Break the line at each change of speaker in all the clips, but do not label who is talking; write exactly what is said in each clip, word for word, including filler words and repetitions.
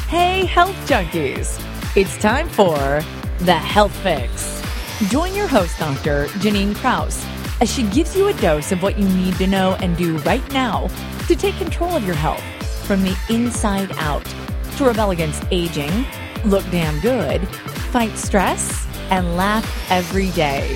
Hey, health junkies! It's time for The Health Fix. Join your host, Doctor Janine Kraus, as she gives you a dose of what you need to know and do right now to take control of your health from the inside out, to rebel against aging, look damn good, fight stress, and laugh every day.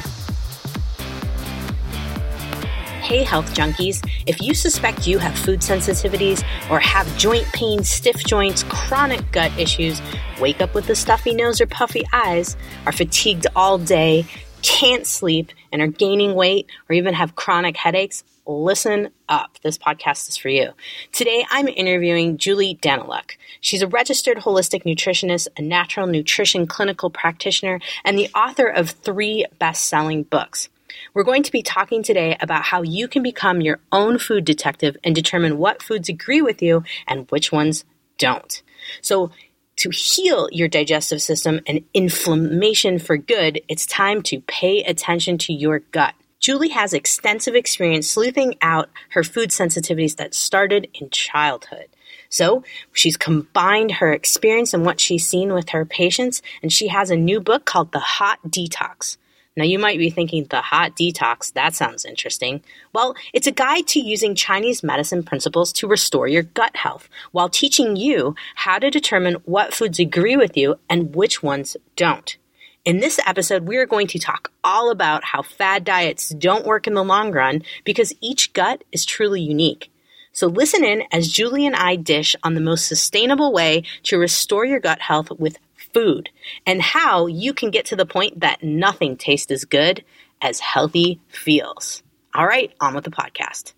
Hey, health junkies. If you suspect you have food sensitivities or have joint pain, stiff joints, chronic gut issues, wake up with a stuffy nose or puffy eyes, are fatigued all day, can't sleep, and are gaining weight, or even have chronic headaches, listen up. This podcast is for you. Today, I'm interviewing Julie Daniluk. She's a registered holistic nutritionist, a natural nutrition clinical practitioner, and the author of three best-selling books. We're going to be talking today about how you can become your own food detective and determine what foods agree with you and which ones don't. So to heal your digestive system and inflammation for good, it's time to pay attention to your gut. Julie has extensive experience sleuthing out her food sensitivities that started in childhood. So she's combined her experience and what she's seen with her patients, and she has a new book called The Hot Detox. Now, you might be thinking, The Hot Detox, that sounds interesting. Well, it's a guide to using Chinese medicine principles to restore your gut health while teaching you how to determine what foods agree with you and which ones don't. In this episode, we are going to talk all about how fad diets don't work in the long run because each gut is truly unique. So listen in as Julie and I dish on the most sustainable way to restore your gut health with food, and how you can get to the point that nothing tastes as good as healthy feels. All right, on with the podcast.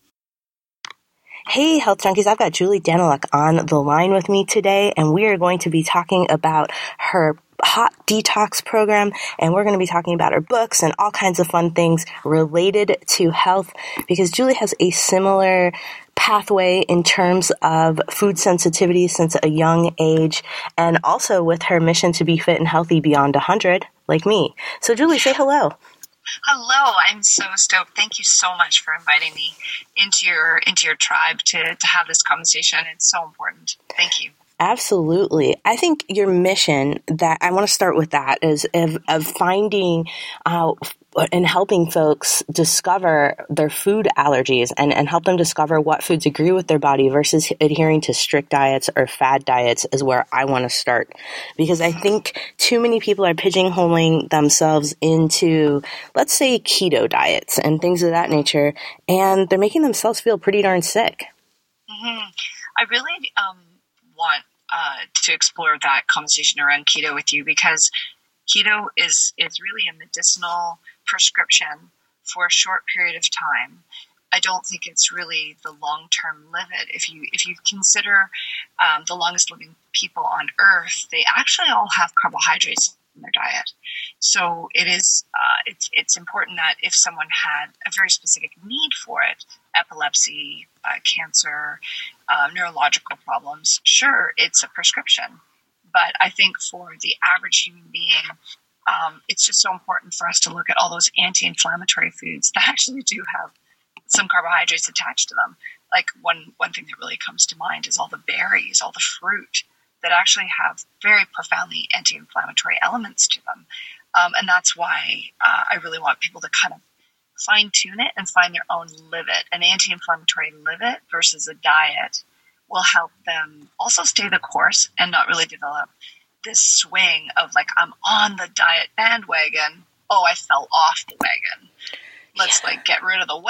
Hey, health junkies, I've got Julie Daniluk on the line with me today, and we are going to be talking about her Hot Detox program, and we're going to be talking about her books and all kinds of fun things related to health, because Julie has a similar pathway in terms of food sensitivity since a young age, and also with her mission to be fit and healthy beyond one hundred, like me. So Julie, say hello.
Hello, I'm so stoked. Thank you so much for inviting me into your into your tribe to, to have this conversation. It's so important. Thank you.
Absolutely. I think your mission, that I want to start with that, is of, of finding uh, and helping folks discover their food allergies and, and help them discover what foods agree with their body versus adhering to strict diets or fad diets is where I want to start. Because I think too many people are pigeonholing themselves into, let's say, keto diets and things of that nature, and they're making themselves feel pretty darn sick.
Mm-hmm. I really um, want Uh, to explore that conversation around keto with you, because keto is is really a medicinal prescription for a short period of time. I don't think it's really the long-term limit. If you if you consider um, the longest living people on Earth, they actually all have carbohydrates in their diet. So it is uh, it's it's important that if someone had a very specific need for it, epilepsy, uh, cancer, uh, neurological problems, sure, it's a prescription. But I think for the average human being, um, it's just so important for us to look at all those anti-inflammatory foods that actually do have some carbohydrates attached to them. Like one one thing that really comes to mind is all the berries, all the fruit that actually have very profoundly anti-inflammatory elements to them. Um, and that's why uh, I really want people to kind of fine-tune it and find their own livet. An anti-inflammatory livet versus a diet will help them also stay the course and not really develop this swing of like, I'm on the diet bandwagon. Oh, I fell off the wagon. Let's yeah. like get rid of the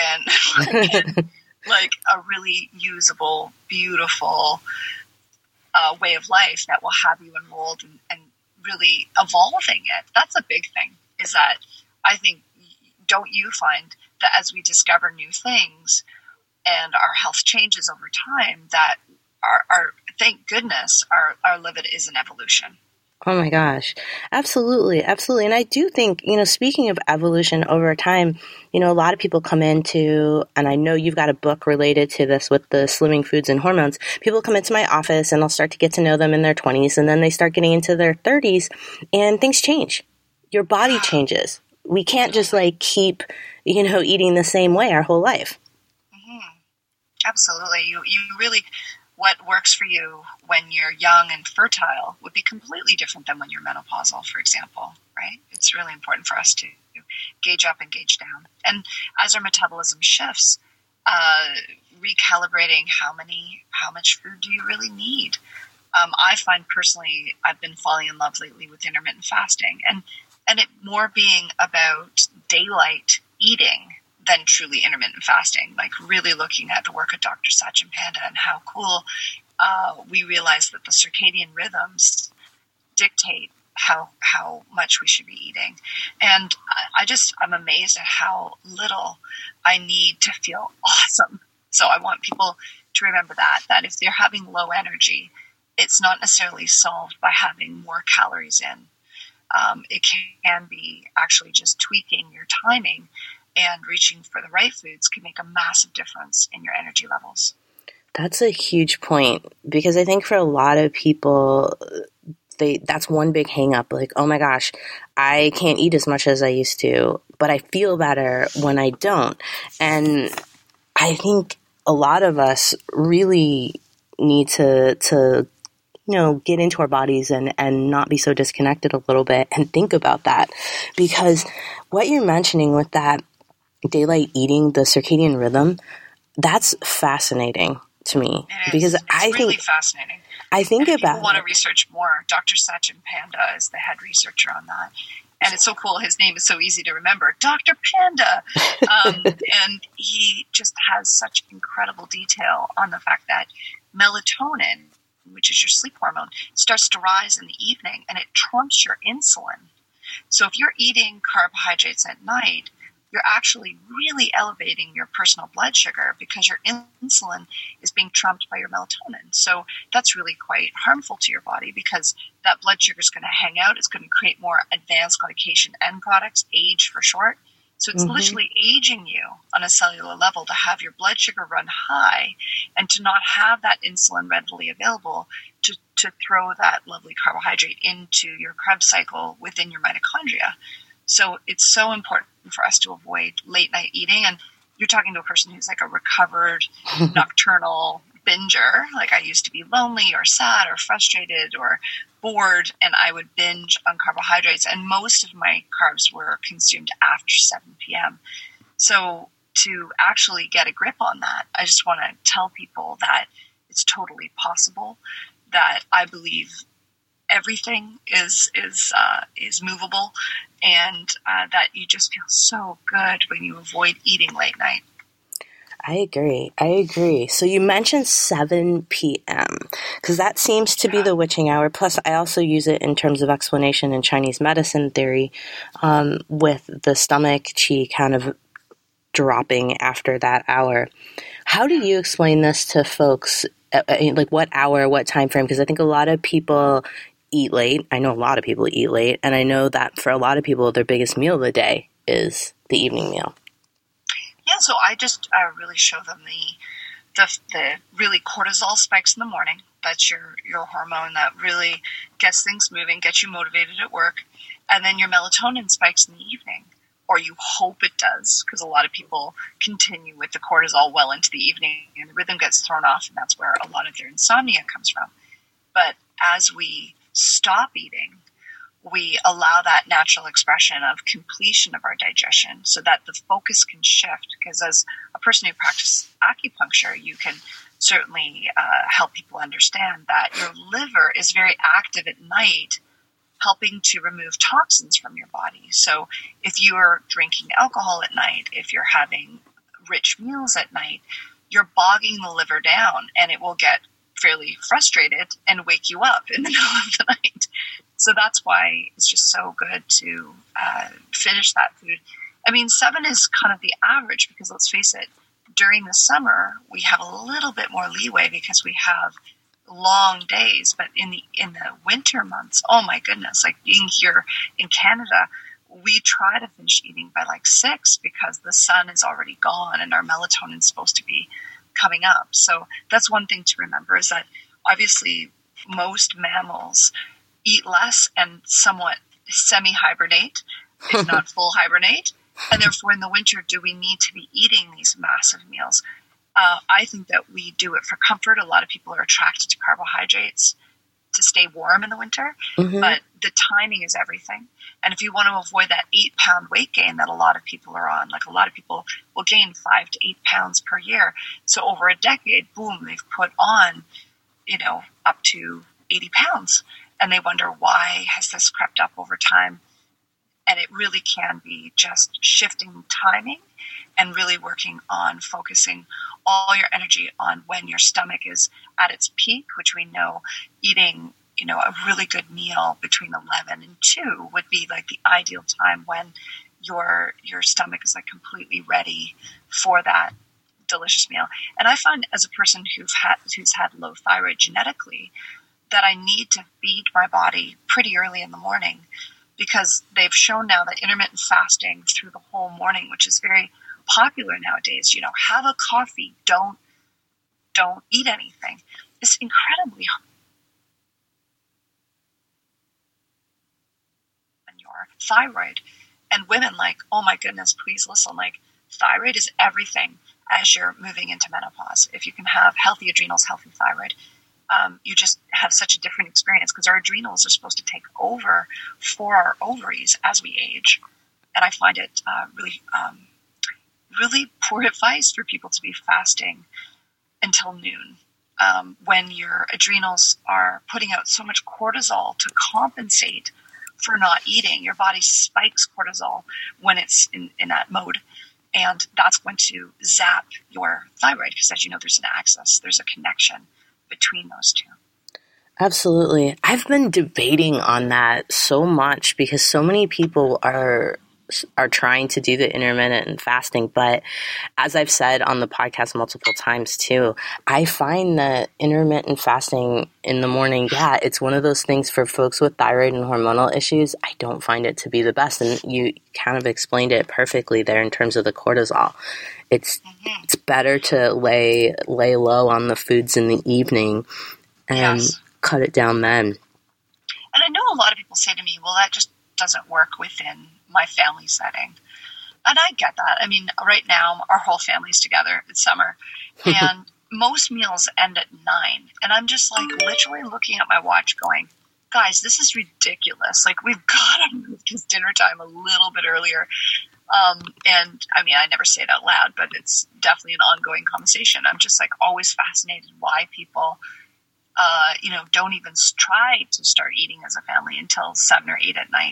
wagon. And, like a really usable, beautiful uh, way of life that will have you enrolled and, and really evolving it. That's a big thing, is that I think, don't you find that as we discover new things and our health changes over time, that our, our thank goodness, our, our livet is an evolution.
Oh my gosh. Absolutely. Absolutely. And I do think, you know, speaking of evolution over time, you know, a lot of people come into, and I know you've got a book related to this with the slimming foods and hormones. People come into my office and I'll start to get to know them in their twenties, and then they start getting into their thirties and things change. Your body changes. We can't just like keep, you know, eating the same way our whole life.
Mm-hmm. Absolutely. You, you really, what works for you when you're young and fertile would be completely different than when you're menopausal, for example, right? It's really important for us to gauge up and gauge down. And as our metabolism shifts, uh, recalibrating how many, how much food do you really need? Um, I find personally, I've been falling in love lately with intermittent fasting, and, and it more being about daylight eating than truly intermittent fasting, like really looking at the work of Doctor Sachin Panda and how cool uh, we realize that the circadian rhythms dictate how how much we should be eating. And I, I just, I'm amazed at how little I need to feel awesome. So I want people to remember that, that if they're having low energy, it's not necessarily solved by having more calories in. Um, it can be actually just tweaking your timing, and reaching for the right foods can make a massive difference in your energy levels.
That's a huge point, because I think for a lot of people, they that's one big hang up. Like, oh my gosh, I can't eat as much as I used to, but I feel better when I don't. And I think a lot of us really need to to you know, get into our bodies and, and not be so disconnected a little bit and think about that. Because what you're mentioning with that daylight eating, the circadian rhythm, that's fascinating to me.
It is.
Because
it's
I
really
think
fascinating.
I think
and
about
people want to research more. Doctor Sachin Panda is the head researcher on that. And it's so cool. His name is so easy to remember. Doctor Panda. Um, and he just has such incredible detail on the fact that melatonin, which is your sleep hormone, starts to rise in the evening, and it trumps your insulin. So if you're eating carbohydrates at night, you're actually really elevating your personal blood sugar because your insulin is being trumped by your melatonin. So that's really quite harmful to your body, because that blood sugar is going to hang out. It's going to create more advanced glycation end products, age for short. So it's mm-hmm. literally aging you on a cellular level to have your blood sugar run high and to not have that insulin readily available to, to throw that lovely carbohydrate into your Krebs cycle within your mitochondria. So it's so important for us to avoid late night eating. And you're talking to a person who's like a recovered nocturnal binger. Like, I used to be lonely or sad or frustrated or bored, and I would binge on carbohydrates. And most of my carbs were consumed after seven p.m. So to actually get a grip on that, I just want to tell people that it's totally possible, that I believe everything is is uh, is movable, and uh, that you just feel so good when you avoid eating late night.
I agree. I agree. So you mentioned seven p.m. because that seems to yeah. be the witching hour. Plus, I also use it in terms of explanation in Chinese medicine theory, um, with the stomach qi kind of dropping after that hour. How do you explain this to folks? Uh, like, what hour, what time frame? Because I think a lot of people eat late. I know a lot of people eat late, and I know that for a lot of people, their biggest meal of the day is the evening meal.
Yeah, so I just uh, really show them the, the the really cortisol spikes in the morning. That's your, your hormone that really gets things moving, gets you motivated at work. And then your melatonin spikes in the evening, or you hope it does, because a lot of people continue with the cortisol well into the evening, and the rhythm gets thrown off, and that's where a lot of their insomnia comes from. But as we stop eating, we allow that natural expression of completion of our digestion so that the focus can shift. Because as a person who practices acupuncture, you can certainly uh, help people understand that your liver is very active at night, helping to remove toxins from your body. So if you are drinking alcohol at night, if you're having rich meals at night, you're bogging the liver down, and it will get fairly frustrated and wake you up in the middle of the night. So that's why it's just so good to uh, finish that food. I mean, seven is kind of the average, because let's face it, during the summer, we have a little bit more leeway because we have long days. But in the in the winter months, oh my goodness, like being here in Canada, we try to finish eating by like six because the sun is already gone and our melatonin is supposed to be coming up. So that's one thing to remember, is that obviously most mammals eat less and somewhat semi-hibernate, if not full hibernate. And therefore in the winter, do we need to be eating these massive meals? Uh, I think that we do it for comfort. A lot of people are attracted to carbohydrates to stay warm in the winter,
Mm-hmm.
but the timing is everything. And if you want to avoid that eight pound weight gain that a lot of people are on, like a lot of people will gain five to eight pounds per year. So over a decade, boom, they've put on, you know, up to eighty pounds. And they wonder, why has this crept up over time? And it really can be just shifting timing and really working on focusing all your energy on when your stomach is at its peak, which we know eating, you know, a really good meal between eleven and two would be like the ideal time when your your stomach is like completely ready for that delicious meal. And I find, as a person who's had who's had low thyroid genetically, that I need to feed my body pretty early in the morning, because they've shown now that intermittent fasting through the whole morning, which is very popular nowadays, you know, have a coffee, don't don't eat anything, is incredibly hard on your thyroid. And women, like, oh my goodness, please listen, like, thyroid is everything as you're moving into menopause. If you can have healthy adrenals, healthy thyroid, Um, you just have such a different experience, because our adrenals are supposed to take over for our ovaries as we age. And I find it uh, really, um, really poor advice for people to be fasting until noon, um, when your adrenals are putting out so much cortisol to compensate for not eating. Your body spikes cortisol when it's in, in that mode. And that's going to zap your thyroid, because, as you know, there's an axis, there's a connection between those two.
Absolutely. I've been debating on that so much, because so many people are are trying to do the intermittent fasting. But as I've said on the podcast multiple times too, I find that intermittent fasting in the morning, yeah, it's one of those things for folks with thyroid and hormonal issues. I don't find it to be the best. And you kind of explained it perfectly there in terms of the cortisol. It's mm-hmm. it's better to lay lay low on the foods in the evening and
yes.
cut it down then.
And I know a lot of people say to me, well, that just doesn't work within my family setting. And I get that. I mean, right now, our whole family's together. It's summer. And most meals end at nine. And I'm just like literally looking at my watch going, guys, this is ridiculous. Like, we've got to move this dinner time a little bit earlier. Um, and I mean, I never say it out loud, but it's definitely an ongoing conversation. I'm just like always fascinated why people, uh, you know, don't even try to start eating as a family until seven or eight at night.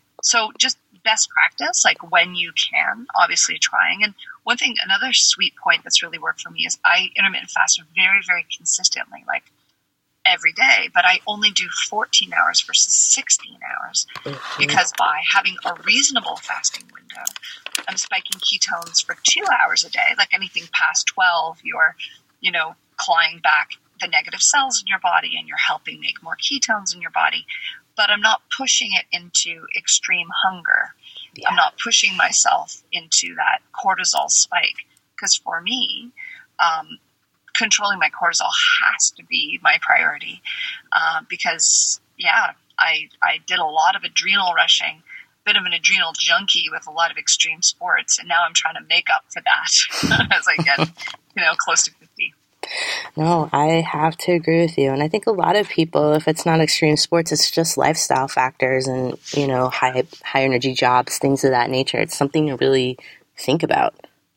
So just best practice, like when you can, obviously trying. And one thing, another sweet point that's really worked for me is I intermittent fast very, very consistently, like every day, but I only do fourteen hours versus sixteen hours, mm-hmm. because by having a reasonable fasting window, I'm spiking ketones for two hours a day. Like anything past twelve, you're, you know, clawing back the negative cells in your body and you're helping make more ketones in your body. But I'm not pushing it into extreme hunger. Yeah. I'm not pushing myself into that cortisol spike, because for me, um, controlling my cortisol has to be my priority, uh, because, yeah, I, I did a lot of adrenal rushing, bit of an adrenal junkie with a lot of extreme sports, and now I'm trying to make up for that as I get, you know, close to fifty.
No, I have to agree with you. And I think a lot of people, if it's not extreme sports, it's just lifestyle factors and, you know, high high energy jobs, things of that nature. It's something to really think about.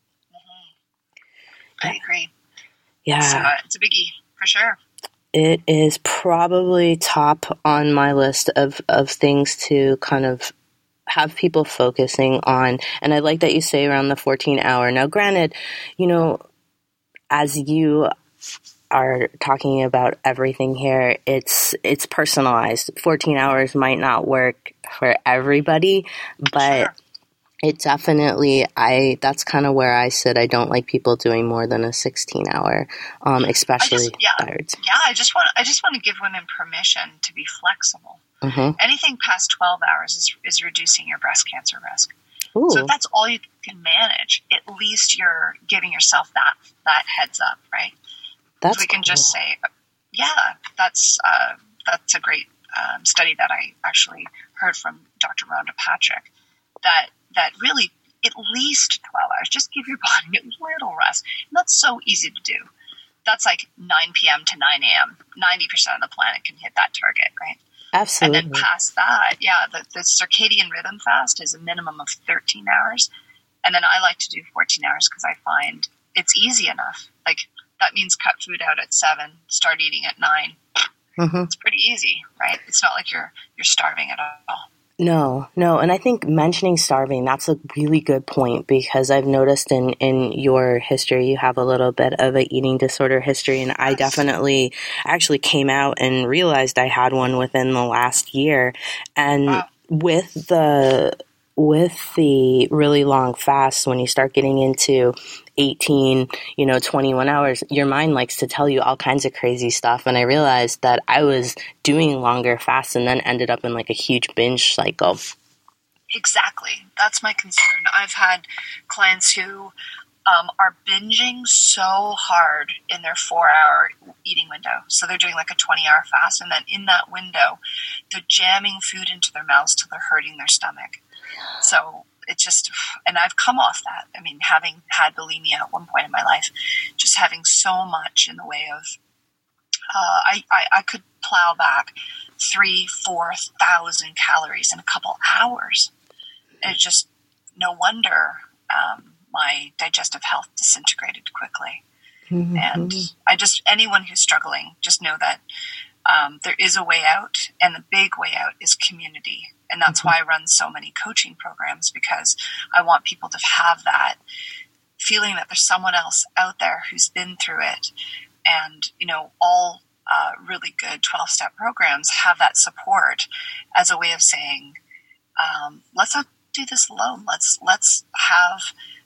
Mm-hmm. I agree.
Yeah.
So, uh, it's a biggie, for sure.
It is probably top on my list of, of things to kind of have people focusing on. And I like that you say around the fourteen hour. Now, granted, you know, as you are talking about everything here, it's it's personalized. fourteen hours might not work for everybody, but sure. It definitely, I that's kind of where I sit. I don't like people doing more than a sixteen hour, um, especially
just, yeah,
thyroids.
Yeah, I just want I just want to give women permission to be flexible.
Mm-hmm.
Anything past twelve hours is, is reducing your breast cancer risk.
Ooh.
So if that's all you can manage, at least you're giving yourself that that heads up, right?
That's
we can
cool.
just say, yeah, that's uh, that's a great um, study that I actually heard from Doctor Rhonda Patrick, that that really at least twelve hours. Just give your body a little rest. And that's so easy to do. That's like nine p.m. to nine a.m. ninety percent of the planet can hit that target, right?
Absolutely.
And then past that, yeah, the, the circadian rhythm fast is a minimum of thirteen hours. And then I like to do fourteen hours because I find it's easy enough. Like, that means cut food out at seven, start eating at nine. Mm-hmm. It's pretty easy, right? It's not like you're you're starving at all.
No, no. And I think mentioning starving, that's a really good point, because I've noticed in, in your history, you have a little bit of an eating disorder history. And I definitely actually came out and realized I had one within the last year. And wow. with the, with the really long fasts, when you start getting into eighteen, you know, twenty-one hours, your mind likes to tell you all kinds of crazy stuff. And I realized that I was doing longer fasts and then ended up in like a huge binge cycle.
Exactly. That's my concern. I've had clients who um, are binging so hard in their four hour eating window. So they're doing like a twenty hour fast. And then in that window, they're jamming food into their mouths till they're hurting their stomach. So it's just, and I've come off that. I mean, having had bulimia at one point in my life, just having so much in the way of, uh, I, I, I could plow back three, four thousand calories in a couple hours. And it just, no wonder, um, my digestive health disintegrated quickly. Mm-hmm. And I just, anyone who's struggling, just know that, um, there is a way out, and the big way out is community. And that's mm-hmm. why I run so many coaching programs, because I want people to have that feeling that there's someone else out there who's been through it. And, you know, all uh, really good twelve-step programs have that support as a way of saying, um, let's not do this alone. Let's, let's have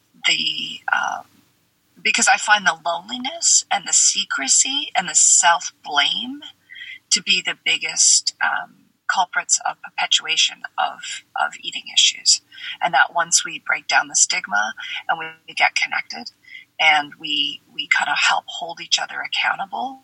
the, uh, because I find the loneliness and the secrecy and the self-blame to be the biggest um culprits of perpetuation of, of eating issues. And that once we break down the stigma and we, we get connected and we, we kind of help hold each other accountable,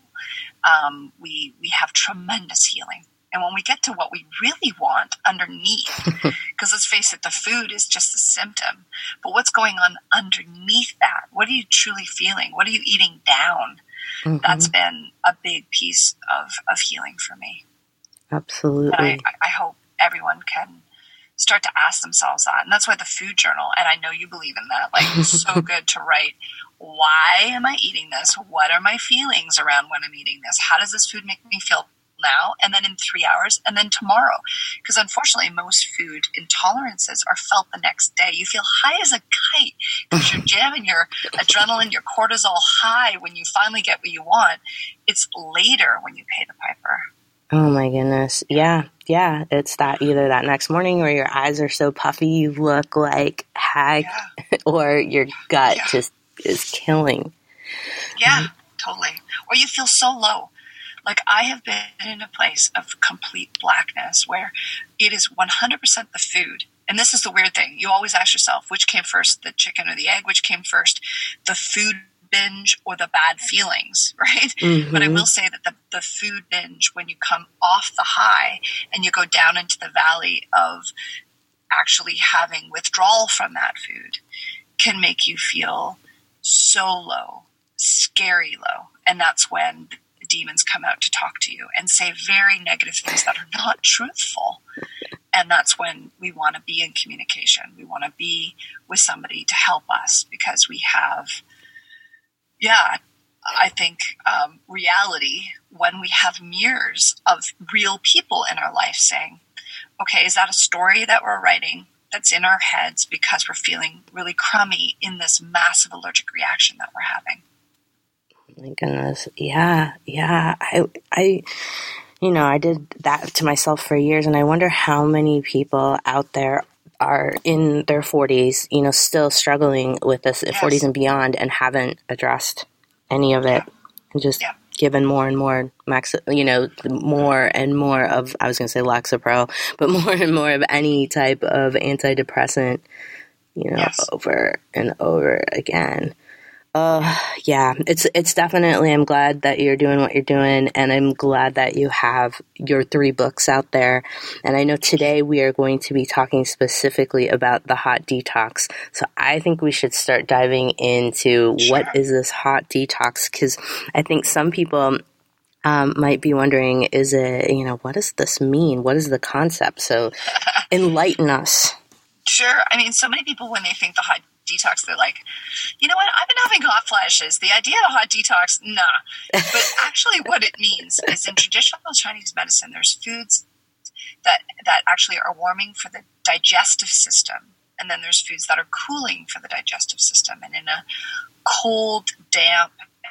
um, we, we have tremendous healing. And when we get to what we really want underneath, because let's face it, the food is just a symptom, but what's going on underneath that? What are you truly feeling? What are you eating down? Mm-hmm. That's been a big piece of, of healing for me.
Absolutely.
And I, I hope everyone can start to ask themselves that. And that's why the food journal, and I know you believe in that, like it's so good to write, why am I eating this? What are my feelings around when I'm eating this? How does this food make me feel now? And then in three hours and then tomorrow? Because unfortunately, most food intolerances are felt the next day. You feel high as a kite because you're jamming your adrenaline, your cortisol high when you finally get what you want. It's later when you pay the piper.
Oh my goodness. Yeah. Yeah. It's that either that next morning where your eyes are so puffy, you look like heck, yeah. or your gut yeah. just is killing.
Yeah, mm-hmm. totally. Or you feel so low. Like I have been in a place of complete blackness where it is one hundred percent the food. And this is the weird thing. You always ask yourself, which came first, the chicken or the egg? Which came first, the food binge or the bad feelings, right? Mm-hmm. But I will say that the, the food binge, when you come off the high and you go down into the valley of actually having withdrawal from that food, can make you feel so low, scary low. And that's when the demons come out to talk to you and say very negative things that are not truthful. And that's when we want to be in communication. We want to be with somebody to help us, because we have Yeah, I think um, reality, when we have mirrors of real people in our life saying, okay, is that a story that we're writing that's in our heads because we're feeling really crummy in this massive allergic reaction that we're having?
My goodness. Yeah. Yeah. I, I, you know, I did that to myself for years, and I wonder how many people out there are in their forties, you know, still struggling with this yes. forties and beyond, and haven't addressed any of it, yeah. and just yeah. given more and more max, you know, more and more of, I was going to say Lexapro, but more and more of any type of antidepressant, you know, yes. over and over again. Uh, yeah, it's it's definitely, I'm glad that you're doing what you're doing, and I'm glad that you have your three books out there. And I know today we are going to be talking specifically about the hot detox. So I think we should start diving into
Sure.
what is this hot detox, because I think some people um, might be wondering, is it, you know, what does this mean? What is the concept? So enlighten us.
Sure. I mean, so many people, when they think the hot detox, they're like, you know what, I've been having hot flashes. The idea of a hot detox, nah. But actually what it means is, in traditional Chinese medicine, there's foods that, that actually are warming for the digestive system. And then there's foods that are cooling for the digestive system. And in a cold, damp,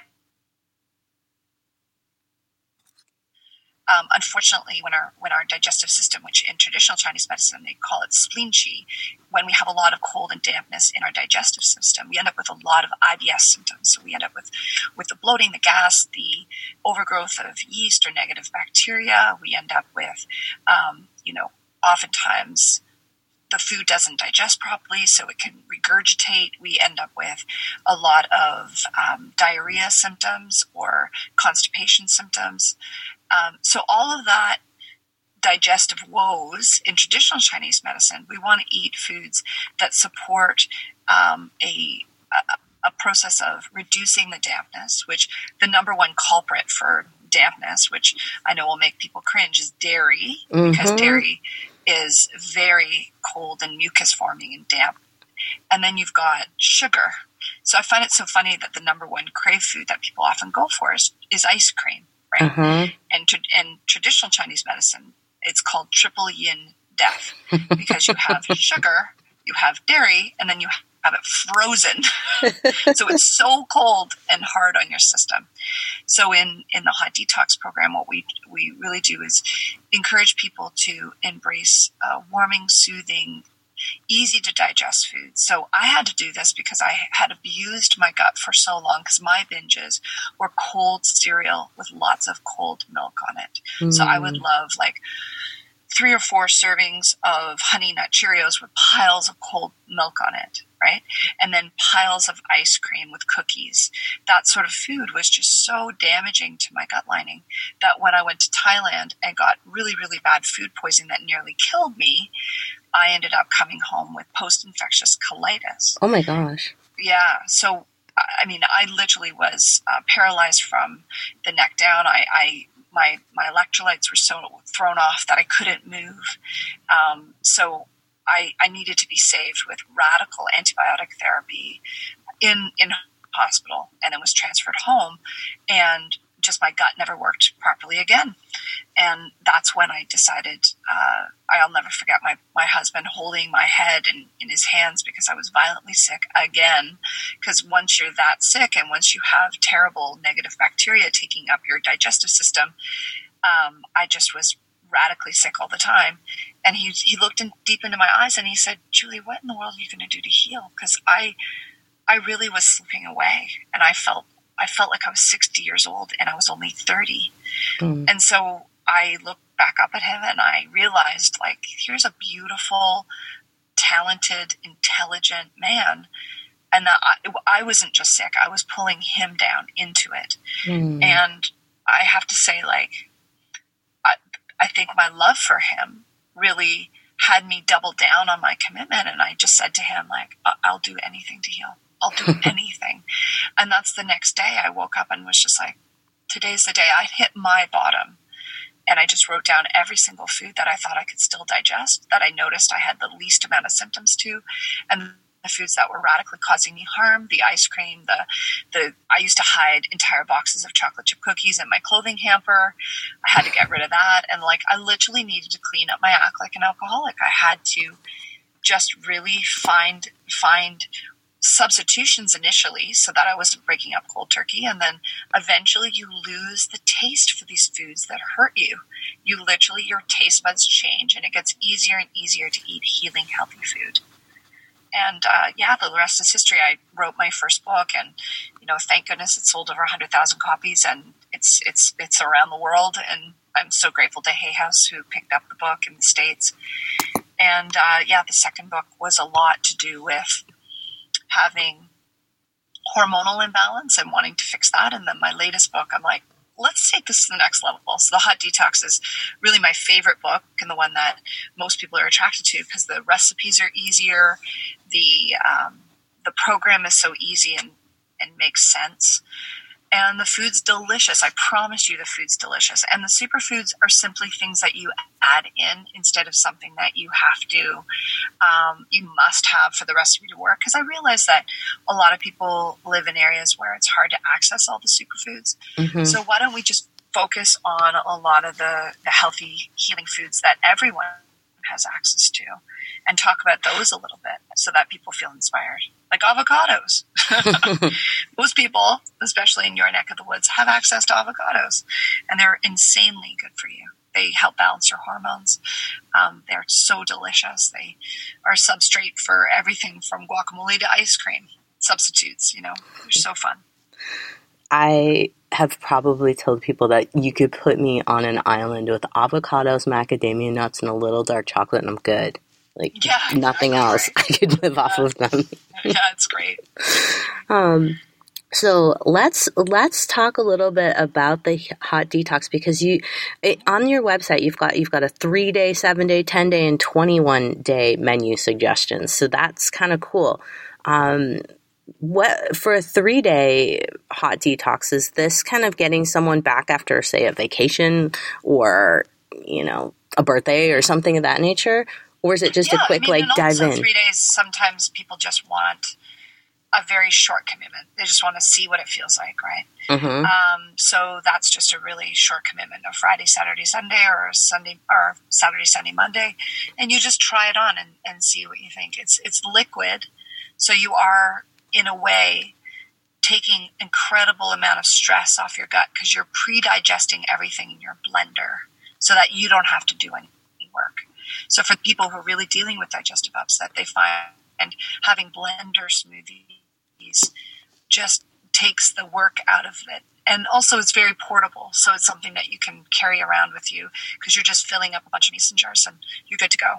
Um, unfortunately, when our when our digestive system, which in traditional Chinese medicine they call it spleen qi, when we have a lot of cold and dampness in our digestive system, we end up with a lot of I B S symptoms. So we end up with, with the bloating, the gas, the overgrowth of yeast or negative bacteria. We end up with, um, you know, oftentimes the food doesn't digest properly, so it can regurgitate. We end up with a lot of um, diarrhea symptoms or constipation symptoms. Um, so all of that digestive woes in traditional Chinese medicine, we want to eat foods that support um, a, a a process of reducing the dampness, which the number one culprit for dampness, which I know will make people cringe, is dairy, mm-hmm. because dairy is very cold and mucus forming and damp. And then you've got sugar. So I find it so funny that the number one crave food that people often go for is, is ice cream. Right? Uh-huh. And tra- in traditional Chinese medicine, it's called triple yin death, because you have sugar, you have dairy, and then you have it frozen. So it's so cold and hard on your system. So in, in the hot detox program, what we we really do is encourage people to embrace uh, warming, soothing, easy to digest foods. So I had to do this because I had abused my gut for so long, because my binges were cold cereal with lots of cold milk on it. Mm. So I would love like three or four servings of Honey Nut Cheerios with piles of cold milk on it, right? And then piles of ice cream with cookies. That sort of food was just so damaging to my gut lining that when I went to Thailand and got really, really bad food poisoning that nearly killed me, I ended up coming home with post-infectious colitis.
Oh my gosh.
Yeah. So, I mean, I literally was uh, paralyzed from the neck down. I, I, my, my electrolytes were so thrown off that I couldn't move. Um, so I, I needed to be saved with radical antibiotic therapy in, in hospital, and then was transferred home, and just my gut never worked properly again. And that's when I decided, uh, I'll never forget my, my husband holding my head in, in his hands, because I was violently sick again. Because once you're that sick, and once you have terrible negative bacteria taking up your digestive system, um, I just was radically sick all the time. And he he looked in, deep into my eyes and he said, Julie, what in the world are you going to do to heal? Because I I really was slipping away, and I felt I felt like I was sixty years old and I was only thirty. Mm. And so I looked back up at him and I realized, like, here's a beautiful, talented, intelligent man. And that I, I wasn't just sick. I was pulling him down into it. Mm. And I have to say, like, I, I think my love for him really had me double down on my commitment. And I just said to him, like, I'll do anything to heal. I'll do anything. And that's the next day I woke up and was just like, today's the day. I hit my bottom. And I just wrote down every single food that I thought I could still digest, that I noticed I had the least amount of symptoms to, and the foods that were radically causing me harm, the ice cream, the, the, I used to hide entire boxes of chocolate chip cookies in my clothing hamper. I had to get rid of that. And like, I literally needed to clean up my act like an alcoholic. I had to just really find, find substitutions initially so that I wasn't breaking up cold turkey. And then eventually you lose the taste for these foods that hurt you. You literally, your taste buds change, and it gets easier and easier to eat healing, healthy food. And uh, yeah, the rest is history. I wrote my first book, and you know, thank goodness it sold over one hundred thousand copies, and it's it's it's around the world. And I'm so grateful to Hay House, who picked up the book in the States. And uh, yeah, the second book was a lot to do with having hormonal imbalance and wanting to fix that. And then my latest book, I'm like, let's take this to the next level. So the Hot Detox is really my favorite book and the one that most people are attracted to because the recipes are easier. The, um, the program is so easy and, and makes sense. And the food's delicious. I promise you the food's delicious. And the superfoods are simply things that you add in instead of something that you have to, um, you must have for the recipe to work. Because I realize that a lot of people live in areas where it's hard to access all the superfoods. Mm-hmm. So why don't we just focus on a lot of the, the healthy, healing foods that everyone has access to and talk about those a little bit so that people feel inspired. Like avocados. Most people, especially in your neck of the woods, have access to avocados, and they're insanely good for you. They help balance your hormones. Um, they're so delicious. They are a substrate for everything from guacamole to ice cream. Substitutes, you know, they're so fun.
I have probably told people that you could put me on an island with avocados, macadamia nuts, and a little dark chocolate, and I'm good. Like yeah, nothing exactly else. Right. I could live yeah. off of them.
Yeah, it's great.
um, so let's let's talk a little bit about the Hot Detox because you it, on your website you've got you've got a three day, seven day, ten day, and twenty one day menu suggestions. So that's kind of cool. Um, what for a three day Hot Detox, is this kind of getting someone back after, say, a vacation or you know a birthday or something of that nature? Or is it just
yeah,
a quick,
I mean,
like, dive in?
Three days, sometimes people just want a very short commitment. They just want to see what it feels like, right? Mm-hmm. Um, so that's just a really short commitment, a Friday, Saturday, Sunday, or a Sunday, or Saturday, Sunday, Monday. And you just try it on and, and see what you think. It's it's liquid, so you are, in a way, taking incredible amount of stress off your gut because you're pre-digesting everything in your blender so that you don't have to do any work. So for people who are really dealing with digestive upset, they find having blender smoothies just takes the work out of it. And also it's very portable. So it's something that you can carry around with you because you're just filling up a bunch of mason jars and you're good to go.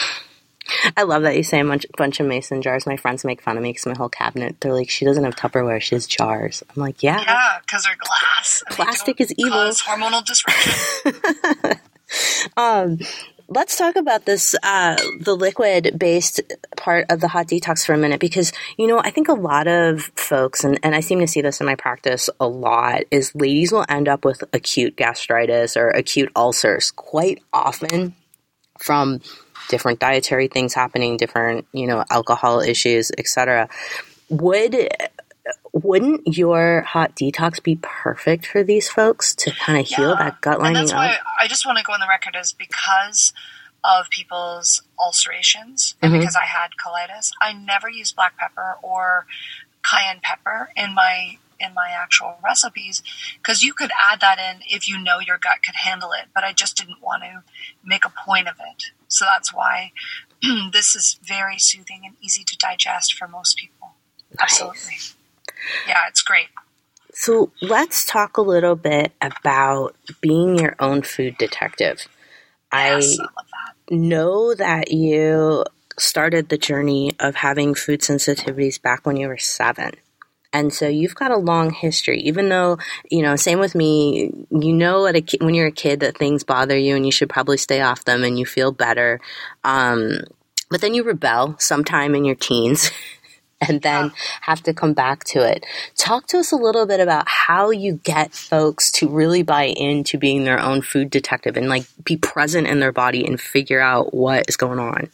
I love that you say a bunch, bunch of mason jars. My friends make fun of me because my whole cabinet, they're like, she doesn't have Tupperware, she has jars. I'm like, yeah.
Yeah, because they're glass.
Plastic is evil.
Cause hormonal disruption.
um, Let's talk about this, uh, the liquid-based part of the Hot Detox for a minute, because, you know, I think a lot of folks, and, and I seem to see this in my practice a lot, is ladies will end up with acute gastritis or acute ulcers quite often from different dietary things happening, different, you know, alcohol issues, et cetera. Would... Wouldn't your Hot Detox be perfect for these folks to kind of heal yeah. that gut lining
and that's
up?
Why I just want to go on the record is because of people's ulcerations and mm-hmm. because I had colitis, I never used black pepper or cayenne pepper in my in my actual recipes because you could add that in if you know your gut could handle it, but I just didn't want to make a point of it. So that's why this is very soothing and easy to digest for most people.
Nice.
Absolutely. Yeah, it's great.
So let's talk a little bit about being your own food detective.
Yes, I,
I
love that.
know that you started the journey of having food sensitivities back when you were seven. And so you've got a long history, even though, you know, same with me, you know, at a, when you're a kid that things bother you and you should probably stay off them and you feel better. Um, but then you rebel sometime in your teens. And then have to come back to it. Talk to us a little bit about how you get folks to really buy into being their own food detective and like be present in their body and figure out what is going on.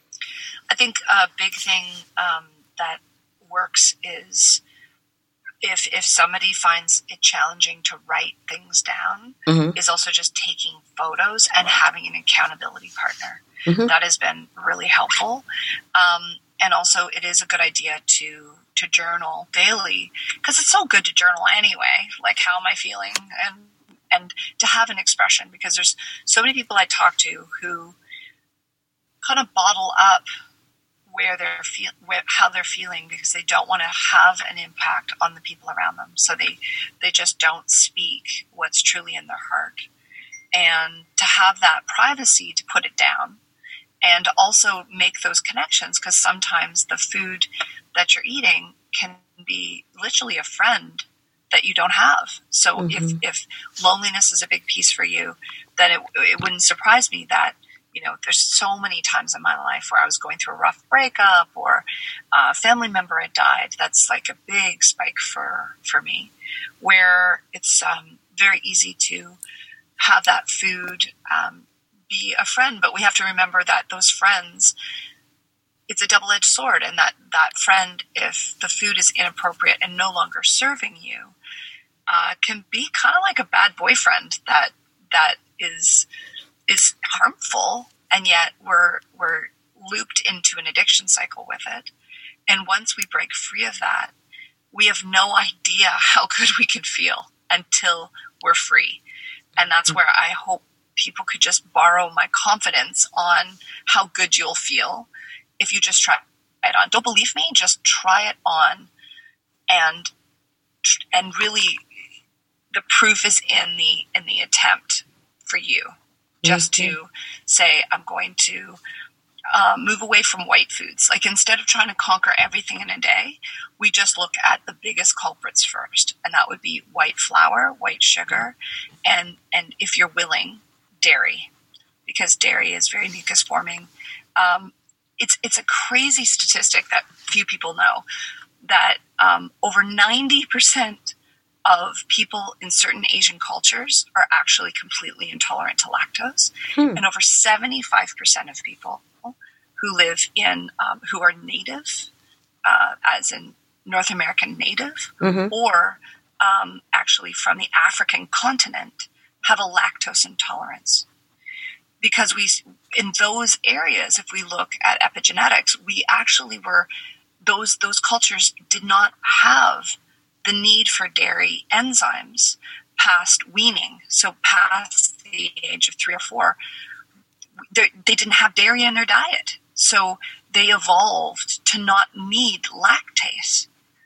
I think a big thing um, that works is if if somebody finds it challenging to write things down, mm-hmm. is also just taking photos and having an accountability partner. Mm-hmm. That has been really helpful. Um, And also, it is a good idea to to journal daily because it's so good to journal anyway. Like, how am I feeling? And and to have an expression because there's so many people I talk to who kind of bottle up where they're feel where, how they're feeling because they don't want to have an impact on the people around them. So they they just don't speak what's truly in their heart. And to have that privacy to put it down. And also make those connections because sometimes the food that you're eating can be literally a friend that you don't have. So mm-hmm. if, if loneliness is a big piece for you, then it, it wouldn't surprise me that, you know, there's so many times in my life where I was going through a rough breakup or a family member had died. That's like a big spike for, for me, where it's um, very easy to have that food um, be a friend. But we have to remember that those friends, it's a double-edged sword, and that, that friend, if the food is inappropriate and no longer serving you, uh, can be kind of like a bad boyfriend that that is is harmful, and yet we're we're looped into an addiction cycle with it. And once we break free of that, we have no idea how good we can feel until we're free. And that's where I hope people could just borrow my confidence on how good you'll feel if you just try it on. Don't believe me, just try it on. And and really the proof is in the in the attempt for you. Just mm-hmm. to say, I'm going to uh, move away from white foods. Like, instead of trying to conquer everything in a day, we just look at the biggest culprits first. And that would be white flour, white sugar, and, and if you're willing, dairy, because dairy is very mucus forming. Um, it's, it's a crazy statistic that few people know, that um, over ninety percent of people in certain Asian cultures are actually completely intolerant to lactose. Hmm. And over seventy-five percent of people who live in, um, who are native, uh, as in North American native, mm-hmm. or um, actually from the African continent, have a lactose intolerance. Because we, in those areas, if we look at epigenetics, we actually were, those, those cultures did not have the need for dairy enzymes past weaning. So past the age of three or four, they didn't have dairy in their diet. So they evolved to not need lactase.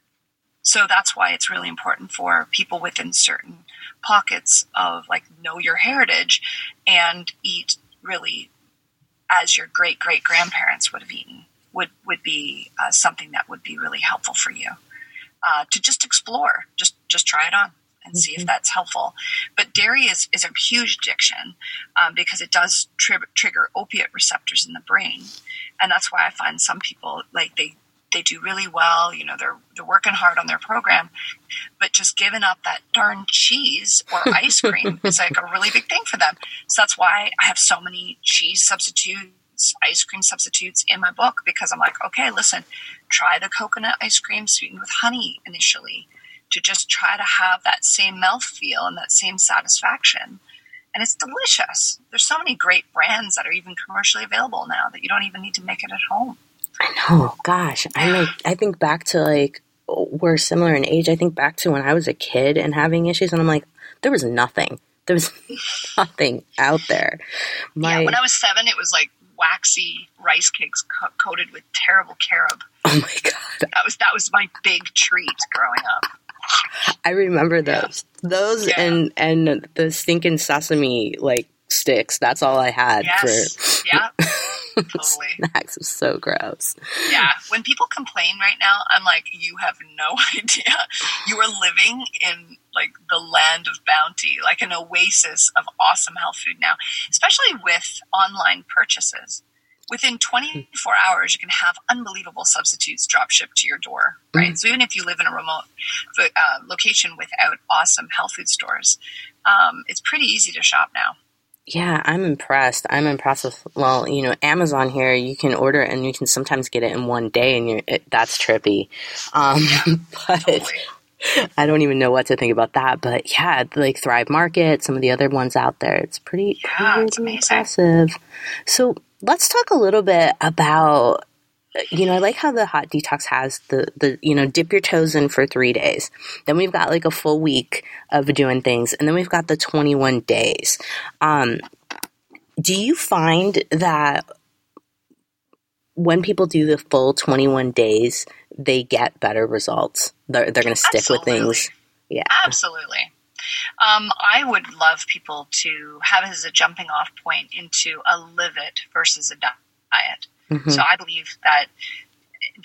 So that's why it's really important for people within certain pockets of, like, know your heritage and eat really as your great great grandparents would have eaten, would, would be uh, something that would be really helpful for you. Uh, to just explore, just just try it on and mm-hmm. see if that's helpful. But dairy is, is a huge addiction um, because it does tri- trigger opiate receptors in the brain. And that's why I find some people, like, they, they do really well, you know, they're they're working hard on their program, but just giving up that darn cheese or ice cream is like a really big thing for them. So that's why I have so many cheese substitutes, ice cream substitutes in my book, because I'm like, okay, listen, try the coconut ice cream sweetened with honey initially to just try to have that same mouthfeel and that same satisfaction. And it's delicious. There's so many great brands that are even commercially available now that you don't even need to make it at home.
I know. Gosh, I like, I think back to, like, we're similar in age. I think back to when I was a kid and having issues, and I'm like, there was nothing. There was nothing out there. My,
yeah, when I was seven, it was like waxy rice cakes co- coated with terrible carob.
Oh my God.
That was that was my big treat growing up.
I remember those. Yeah. Those yeah. and and the stinking sesame, like, sticks. That's all I had
yes.
for
yeah. Totally.
Snacks. It was so gross.
Yeah. When people complain right now, I'm like, you have no idea. You are living in, like, the land of bounty, like an oasis of awesome health food now, especially with online purchases. Within twenty-four hours, you can have unbelievable substitutes drop shipped to your door, right? Mm-hmm. So even if you live in a remote uh, location without awesome health food stores, um, it's pretty easy to shop now.
Yeah, I'm impressed. I'm impressed with, well, you know, Amazon here, you can order it and you can sometimes get it in one day, and you're, it, that's trippy. Um,
yeah,
but
totally.
I don't even know what to think about that. But yeah, like Thrive Market, some of the other ones out there, it's pretty,
yeah,
pretty
it's amazing.
impressive. So let's talk a little bit about, you know, I like how the Hot Detox has the, the, you know, dip your toes in for three days. Then we've got like a full week of doing things. And then we've got the twenty-one days. Um, do you find that when people do the full twenty-one days, they get better results? They're, they're going to stick
Absolutely.
with things? Yeah.
Absolutely. Um, I would love people to have it as a jumping off point into a live it versus a diet. Mm-hmm. So I believe that that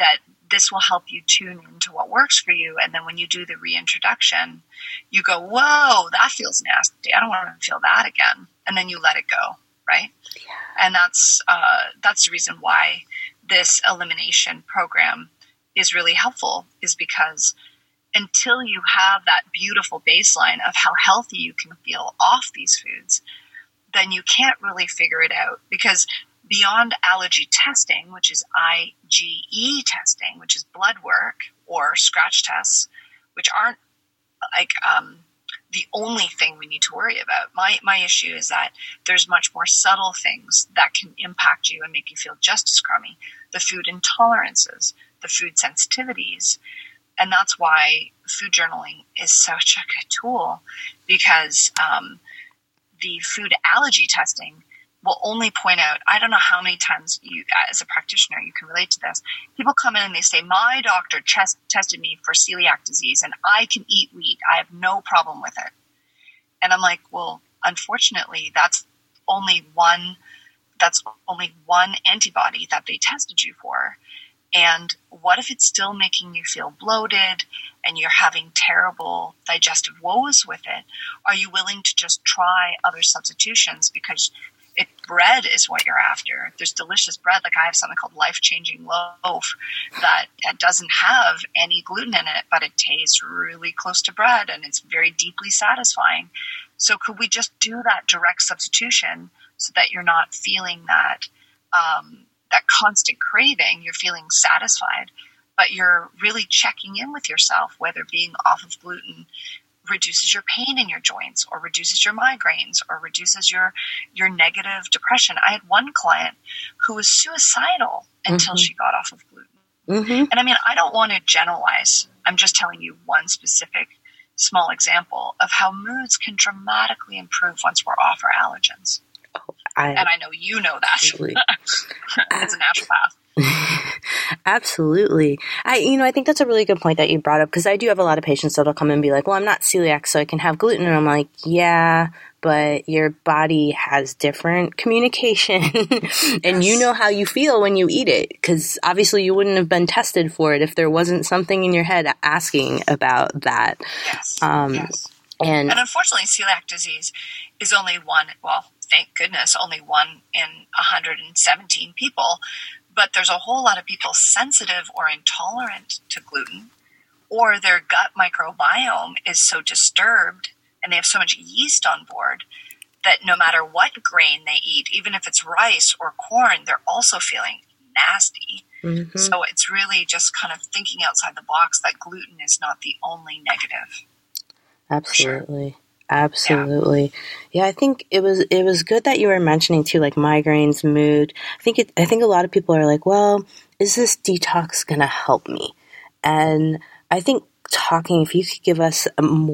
this will help you tune into what works for you. And then when you do the reintroduction, you go, whoa, that feels nasty. I don't want to feel that again. And then you let it go, right? Yeah. And that's uh, that's the reason why this elimination program is really helpful, is because until you have that beautiful baseline of how healthy you can feel off these foods, then you can't really figure it out. Because beyond allergy testing, which is I G E testing, which is blood work, or scratch tests, which aren't like um, the only thing we need to worry about. My my issue is that there's much more subtle things that can impact you and make you feel just as crummy. The food intolerances, the food sensitivities. And that's why food journaling is such a good tool, because um, the food allergy testing will only point out, I don't know how many times you, as a practitioner, you can relate to this. People come in and they say, my doctor chest, tested me for celiac disease and I can eat wheat. I have no problem with it. And I'm like, well, unfortunately, that's only one, that's only one antibody that they tested you for. And what if it's still making you feel bloated and you're having terrible digestive woes with it? Are you willing to just try other substitutions? Because if bread is what you're after, there's delicious bread. Like I have something called Life Changing Loaf that doesn't have any gluten in it, but it tastes really close to bread and it's very deeply satisfying. So could we just do that direct substitution so that you're not feeling that, um, that constant craving? You're feeling satisfied, but you're really checking in with yourself, whether being off of gluten reduces your pain in your joints or reduces your migraines or reduces your, your negative depression. I had one client who was suicidal until mm-hmm. she got off of gluten. Mm-hmm. And I mean, I don't want to generalize. I'm just telling you one specific small example of how moods can dramatically improve once we're off our allergens. I, and I know you know that. Absolutely. As a naturopath.
Absolutely. I, you know, I think that's a really good point that you brought up, because I do have a lot of patients that'll come and be like, well, I'm not celiac, so I can have gluten. And I'm like, yeah, but your body has different communication and yes. you know how you feel when you eat it, because obviously you wouldn't have been tested for it if there wasn't something in your head asking about that.
Yes.
Um,
yes.
And,
and unfortunately, celiac disease is only one, well, thank goodness, only one in one hundred seventeen people. But there's a whole lot of people sensitive or intolerant to gluten, or their gut microbiome is so disturbed and they have so much yeast on board that no matter what grain they eat, even if it's rice or corn, they're also feeling nasty. Mm-hmm. So it's really just kind of thinking outside the box that gluten is not the only negative.
Absolutely. Sure. Absolutely. Yeah. yeah, I think it was it was good that you were mentioning too, like migraines, mood. I think it I think a lot of people are like, well, is this detox gonna help me? And I think talking, if you could give us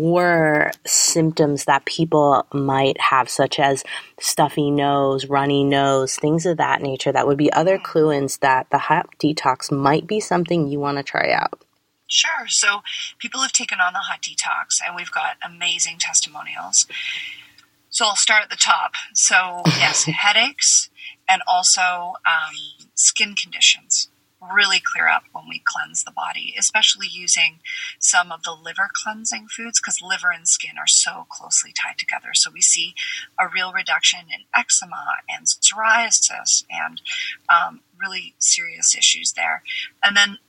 more symptoms that people might have, such as stuffy nose, runny nose, things of that nature, that would be other clues that the hot detox might be something you want to try out.
Sure. So people have taken on the hot detox and we've got amazing testimonials. So I'll start at the top. So yes, headaches and also um, skin conditions really clear up when we cleanse the body, especially using some of the liver cleansing foods, because liver and skin are so closely tied together. So we see a real reduction in eczema and psoriasis and um, really serious issues there. And then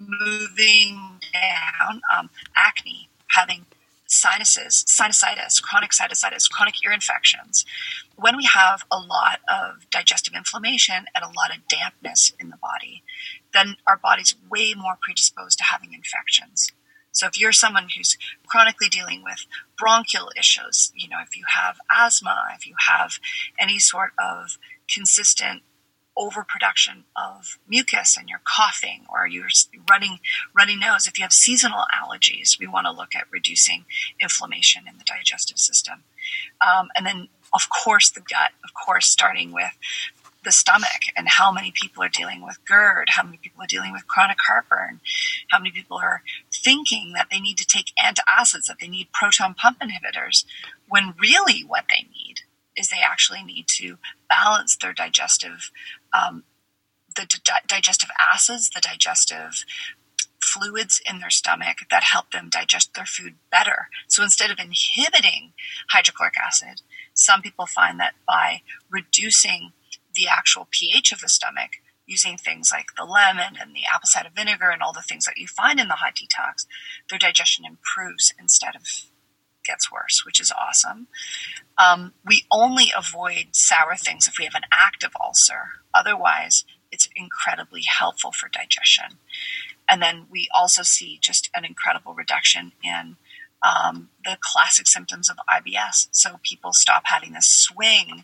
moving down, um, acne, having sinuses, sinusitis, chronic sinusitis, chronic ear infections. When we have a lot of digestive inflammation and a lot of dampness in the body, then our body's way more predisposed to having infections. So if you're someone who's chronically dealing with bronchial issues, you know, if you have asthma, if you have any sort of consistent overproduction of mucus and you're coughing or you're running runny nose, if you have seasonal allergies, we want to look at reducing inflammation in the digestive system. Um, and then, of course, the gut, of course, starting with the stomach and how many people are dealing with GERD, how many people are dealing with chronic heartburn, how many people are thinking that they need to take antacids, that they need proton pump inhibitors, when really what they need is they actually need to balance their digestive, um, the di- digestive acids, the digestive fluids in their stomach that help them digest their food better. So instead of inhibiting hydrochloric acid, some people find that by reducing the actual pH of the stomach, using things like the lemon and the apple cider vinegar and all the things that you find in the hot detox, their digestion improves instead of gets worse, which is awesome. Um, we only avoid sour things if we have an active ulcer. Otherwise, it's incredibly helpful for digestion. And then we also see just an incredible reduction in um, the classic symptoms of I B S. So people stop having this swing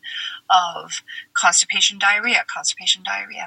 of constipation, diarrhea, constipation, diarrhea.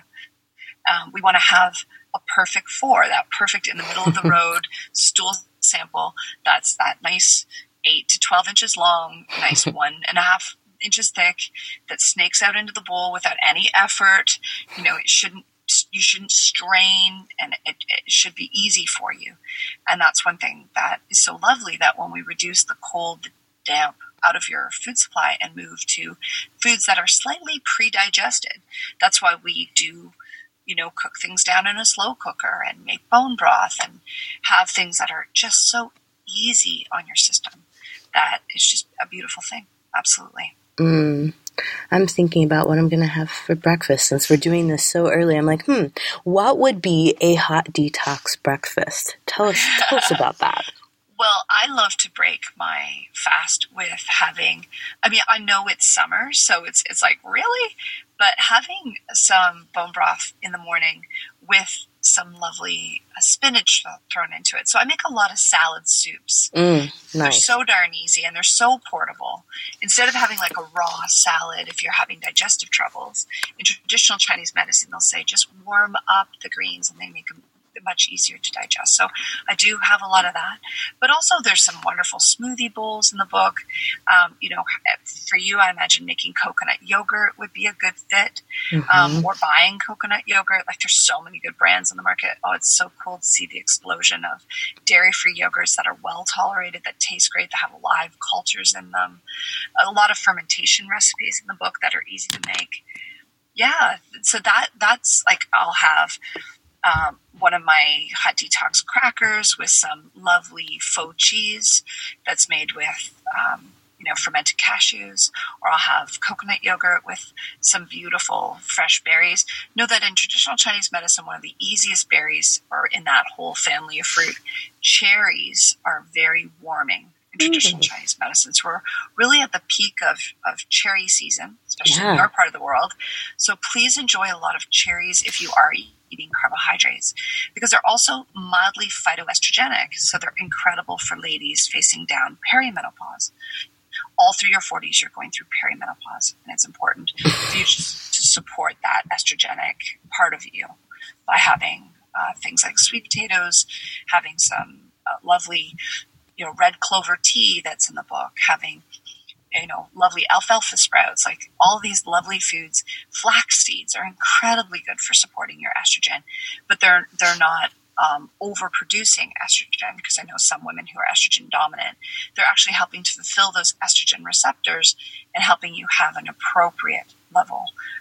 Um, we want to have a perfect four, that perfect in the middle of the road stool sample. That's that nice eight to twelve inches long, nice one and a half inches thick, that snakes out into the bowl without any effort. You know, it shouldn't, you shouldn't strain, and it, it should be easy for you. And that's one thing that is so lovely, that when we reduce the cold, the damp out of your food supply and move to foods that are slightly pre-digested, that's why we do, you know, cook things down in a slow cooker and make bone broth and have things that are just so easy on your system. That is just a beautiful thing. Absolutely.
Mm. I'm thinking about what I'm going to have for breakfast since we're doing this so early. I'm like, hmm, what would be a hot detox breakfast? Tell us, tell us about that.
Well, I love to break my fast with having, I mean, I know it's summer, so it's it's like, really? But having some bone broth in the morning with some lovely uh, spinach thrown into it. So I make a lot of salad soups.
Mm, nice.
They're so darn easy, and they're so portable. Instead of having like a raw salad, if you're having digestive troubles, in traditional Chinese medicine, they'll say just warm up the greens, and they make them much easier to digest. So I do have a lot of that. But also there's some wonderful smoothie bowls in the book. Um, you know, for you, I imagine making coconut yogurt would be a good fit. Mm-hmm. Um, or buying coconut yogurt. Like, there's so many good brands on the market. Oh, it's so cool to see the explosion of dairy-free yogurts that are well tolerated, that taste great, that have live cultures in them. A lot of fermentation recipes in the book that are easy to make. Yeah. So that, that's like, I'll have Um, one of my hot detox crackers with some lovely faux cheese that's made with, um, you know, fermented cashews, or I'll have coconut yogurt with some beautiful fresh berries. Know that in traditional Chinese medicine, one of the easiest berries are in that whole family of fruit. Cherries are very warming in traditional mm. Chinese medicine. So we're really at the peak of, of cherry season, especially yeah. in our part of the world. So please enjoy a lot of cherries if you are eating carbohydrates, because they're also mildly phytoestrogenic. So they're incredible for ladies facing down perimenopause. All through your forties, you're going through perimenopause, and it's important for you to support that estrogenic part of you by having uh, things like sweet potatoes, having some uh, lovely, you know, red clover tea that's in the book, having, you know, lovely alfalfa sprouts, like all these lovely foods. Flax seeds are incredibly good for supporting your estrogen, but they're they're not um, overproducing estrogen, because I know some women who are estrogen dominant. They're actually helping to fulfill those estrogen receptors and helping you have an appropriate level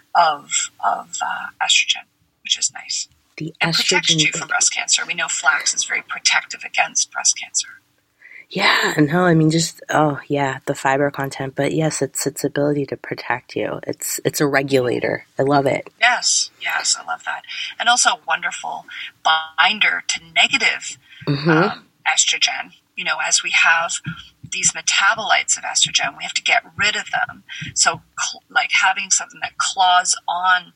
of of uh, estrogen, which is nice.
The
and protects you from breast cancer. We know flax is very protective against breast cancer.
Yeah, no, I mean, just, oh, yeah, the fiber content, but yes, it's its ability to protect you. It's it's a regulator. I love it.
Yes, yes, I love that. And also a wonderful binder to negative mm-hmm. um, estrogen. You know, as we have these metabolites of estrogen, we have to get rid of them. So, cl- like having something that claws on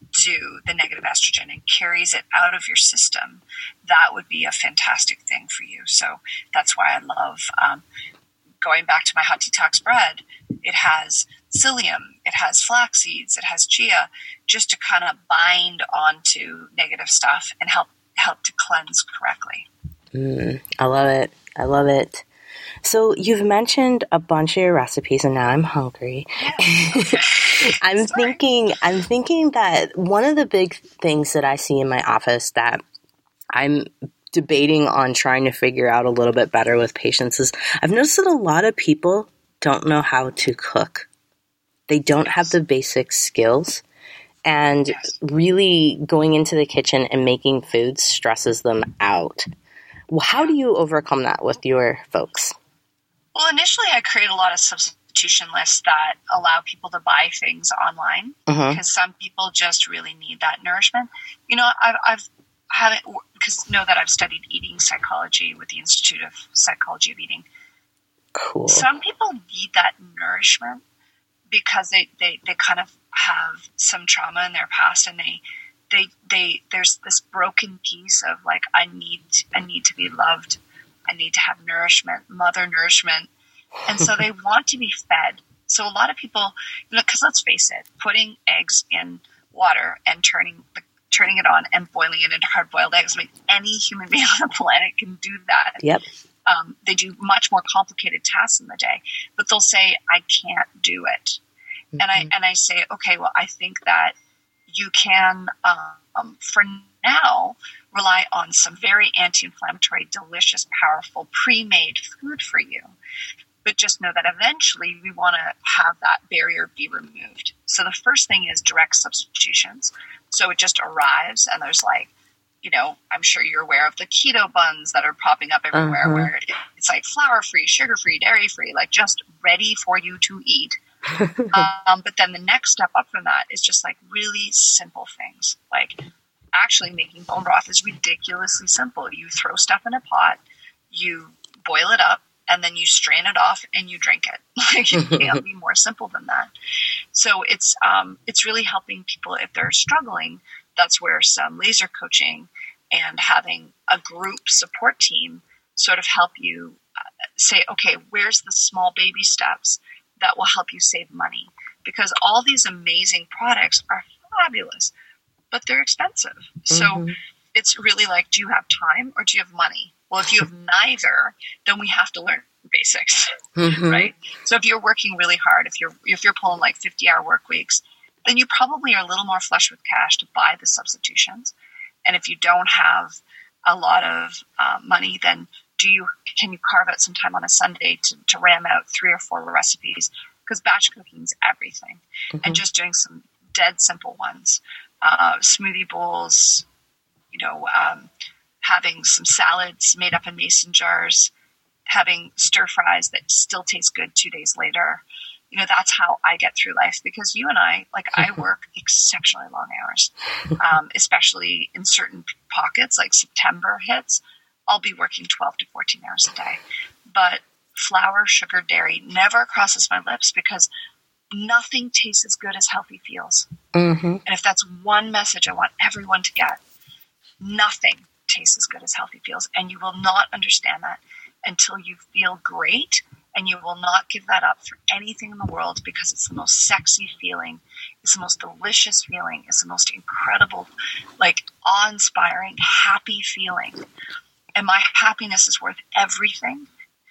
to the negative estrogen and carries it out of your system, that would be a fantastic thing for you. So that's why I love um, going back to my hot detox bread. It has psyllium, it has flax seeds, it has chia, just to kind of bind onto negative stuff and help help to cleanse correctly.
Mm, I love it. I love it. So you've mentioned a bunch of your recipes, and now I'm hungry.
Yeah. Okay.
I'm
Sorry.
thinking, I'm thinking that one of the big things that I see in my office that I'm debating on trying to figure out a little bit better with patients is I've noticed that a lot of people don't know how to cook. They don't have the basic skills. And
Yes.
really going into the kitchen and making food stresses them out. Well, how do you overcome that with your folks?
Well, initially I create a lot of substitution lists that allow people to buy things online
Mhm.
because some people just really need that nourishment. You know, I've, I've had it because know that I've studied eating psychology with the Institute of Psychology of Eating.
Cool.
Some people need that nourishment because they, they, they kind of have some trauma in their past, and they, they, they, there's this broken piece of like, I need, I need to be loved. I need to have nourishment, mother nourishment. And so they want to be fed. So a lot of people, you know, cause let's face it, putting eggs in water and turning the, turning it on and boiling it into hard boiled eggs. I mean, any human being on the planet can do that.
Yep.
Um, they do much more complicated tasks in the day, but they'll say, I can't do it. Mm-hmm. And I, and I say, okay, well, I think that you can, um, for now, rely on some very anti-inflammatory, delicious, powerful, pre-made food for you. But just know that eventually we want to have that barrier be removed. So the first thing is direct substitutions. So it just arrives and there's like, you know, I'm sure you're aware of the keto buns that are popping up everywhere, uh-huh. where it's like flour-free, sugar-free, dairy-free, like just ready for you to eat. um, but then the next step up from that is just like really simple things. Like actually making bone broth is ridiculously simple. You throw stuff in a pot, you boil it up, and then you strain it off and you drink it. Like it can't be more simple than that. So it's um, it's really helping people if they're struggling. That's where some laser coaching and having a group support team sort of help you uh, say, okay, where's the small baby steps that will help you save money? Because all these amazing products are fabulous, but they're expensive. Mm-hmm. So it's really like, do you have time or do you have money? Well, if you have neither, then we have to learn basics, mm-hmm. right? So if you're working really hard, if you're if you're pulling like fifty hour work weeks, then you probably are a little more flush with cash to buy the substitutions. And if you don't have a lot of uh, money, then do you can you carve out some time on a Sunday to, to ram out three or four recipes? Because batch cooking is everything. Mm-hmm. And just doing some dead simple ones, uh, smoothie bowls, you know, um, having some salads made up in mason jars, having stir fries that still taste good two days later. You know, that's how I get through life, because you and I, like I work exceptionally long hours, um, especially in certain pockets, like September hits, I'll be working twelve to fourteen hours a day. But flour, sugar, dairy never crosses my lips because nothing tastes as good as healthy feels. Mm-hmm. And if that's one message I want everyone to get, nothing tastes as good as healthy feels. And you will not understand that until you feel great. And you will not give that up for anything in the world, because it's the most sexy feeling. It's the most delicious feeling. It's the most incredible, like awe-inspiring, happy feeling. And my happiness is worth everything,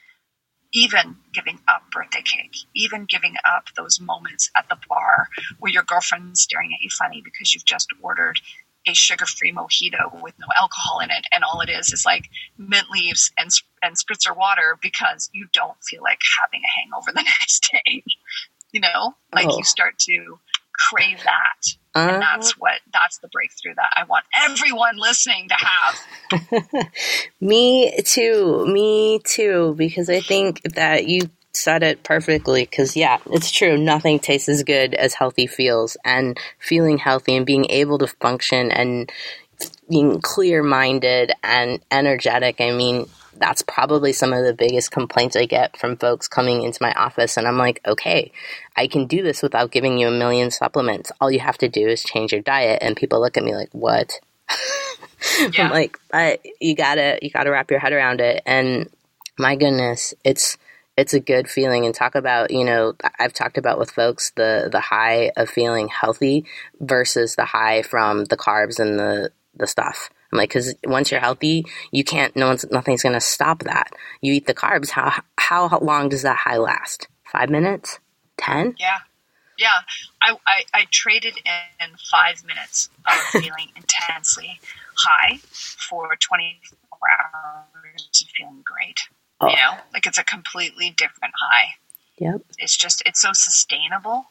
even giving up birthday cake, even giving up those moments at the bar where your girlfriend's staring at you funny because you've just ordered a sugar-free mojito with no alcohol in it, and all it is is like mint leaves and and spritzer water because you don't feel like having a hangover the next day. You know, like oh. you start to crave that, uh-huh. and that's what that's the breakthrough that I want everyone listening to have.
Me too, me too, because I think that you said it perfectly, because yeah, it's true. Nothing tastes as good as healthy feels, and feeling healthy and being able to function and being clear-minded and energetic. I mean, that's probably some of the biggest complaints I get from folks coming into my office, and I'm like, okay, I can do this without giving you a million supplements. All you have to do is change your diet. And people look at me like, what? Yeah. I'm like, but you gotta you gotta wrap your head around it. And my goodness, it's It's a good feeling. And talk about, you know, I've talked about with folks the, the high of feeling healthy versus the high from the carbs and the, the stuff. I'm like, because once you're healthy, you can't, no one's, nothing's going to stop that. You eat the carbs. How, how long does that high last? Five minutes? Ten?
Yeah. Yeah. I, I, I traded in five minutes of feeling intensely high for twenty-four hours of feeling great. Oh. You know, like it's a completely different high.
Yep.
It's just, it's so sustainable.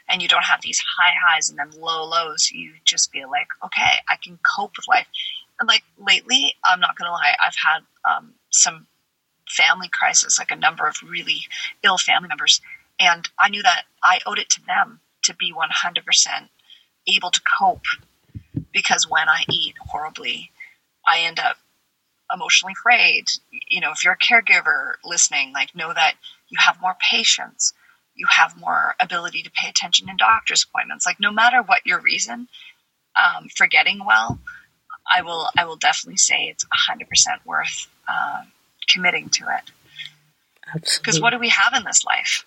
and you don't have these high highs and then low lows. You just feel like, okay, I can cope with life. And like lately, I'm not going to lie, I've had um, some family crisis, like a number of really ill family members. And I knew that I owed it to them to be one hundred percent able to cope, because when I eat horribly, I end up emotionally frayed. You know, if you're a caregiver listening, like, know that you have more patience, you have more ability to pay attention in doctor's appointments. Like, no matter what your reason um, for getting well, I will, I will definitely say it's one hundred percent worth uh, committing to it.
Absolutely.
Because what do we have in this life?